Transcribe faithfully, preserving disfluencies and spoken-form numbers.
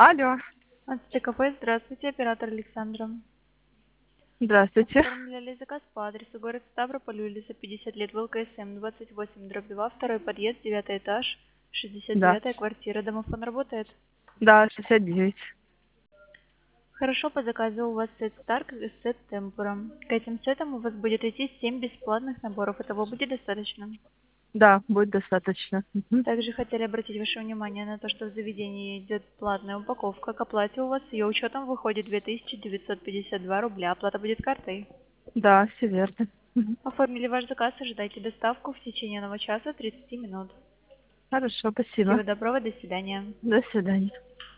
Алло, От ТКП, здравствуйте, оператор Александра. здравствуйте. Оформляли заказ по адресу город Ставрополь, улица пятьдесят лет, ВЛКСМ, двадцать восемь, дробь два, второй подъезд, девятый этаж, шестьдесят Да, девятая квартира. Домофон работает? да, шестьдесят девять. Хорошо, по заказу у вас сет Старк и сет Темпура. К этим сетам у вас будет идти семь бесплатных наборов. Этого будет достаточно? Да, будет достаточно. Мгм. Также хотели обратить ваше внимание на то, что в заведении идет платная упаковка. К оплате у вас с ее учетом выходит две тысячи девятьсот пятьдесят два рубля. Оплата будет картой. Да, все верно. Мгм. Оформили ваш заказ, ожидайте доставку в течение одного часа тридцати минут. Хорошо, спасибо. Всего доброго, до свидания. До свидания.